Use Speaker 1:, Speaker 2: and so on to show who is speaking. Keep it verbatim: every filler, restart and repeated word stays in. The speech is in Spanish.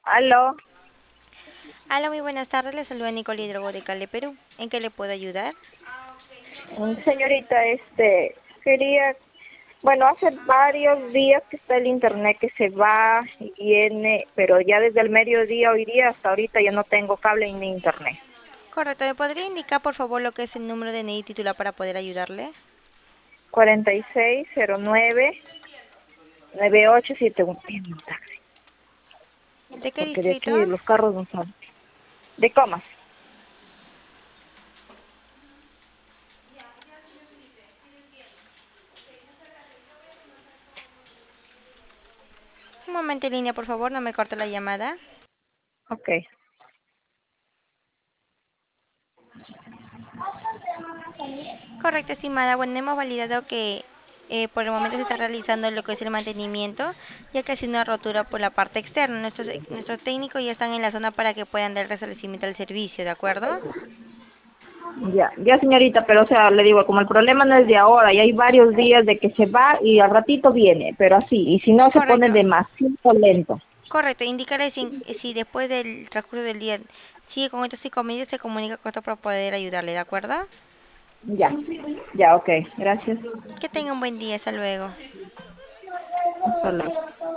Speaker 1: Aló,
Speaker 2: Hola, muy buenas tardes. Le saluda Nicole Hidrogo de Cali, Perú. ¿En qué le puedo ayudar?
Speaker 1: mm, señorita, este, quería, bueno, hace varios días que está el internet que se va y viene, pero ya desde el mediodía hoy día hasta ahorita ya no tengo cable ni internet.
Speaker 2: Correcto. ¿Me podría indicar, por favor, lo que es el número de N I titular para poder ayudarle?
Speaker 1: cuarenta y seis cero nueve nueve ocho siete uno. Pídeme un taxi,
Speaker 2: ¿De qué
Speaker 1: porque de
Speaker 2: distrito?
Speaker 1: aquí los carros no salen. ¿De comas?
Speaker 2: Un momento en línea, por favor, no me corte la llamada.
Speaker 1: Ok.
Speaker 2: Correcto, estimada. Bueno, hemos validado que eh, por el momento se está realizando lo que es el mantenimiento, ya que ha sido una rotura por la parte externa. Nuestros, nuestros técnicos ya están en la zona para que puedan dar restablecimiento al servicio, ¿de acuerdo?
Speaker 1: Ya, ya señorita, pero o sea, le digo, como el problema no es de ahora, y hay varios días de que se va y al ratito viene, pero así, y si no se pone
Speaker 2: Correcto.
Speaker 1: demasiado lento.
Speaker 2: Correcto, indicarle si, si después del transcurso del día sigue con estos inconvenientes, se comunica con nosotros para poder ayudarle, ¿de acuerdo?
Speaker 1: Ya, ya, ok, gracias.
Speaker 2: Que tenga un buen día, hasta luego.
Speaker 1: Hasta luego.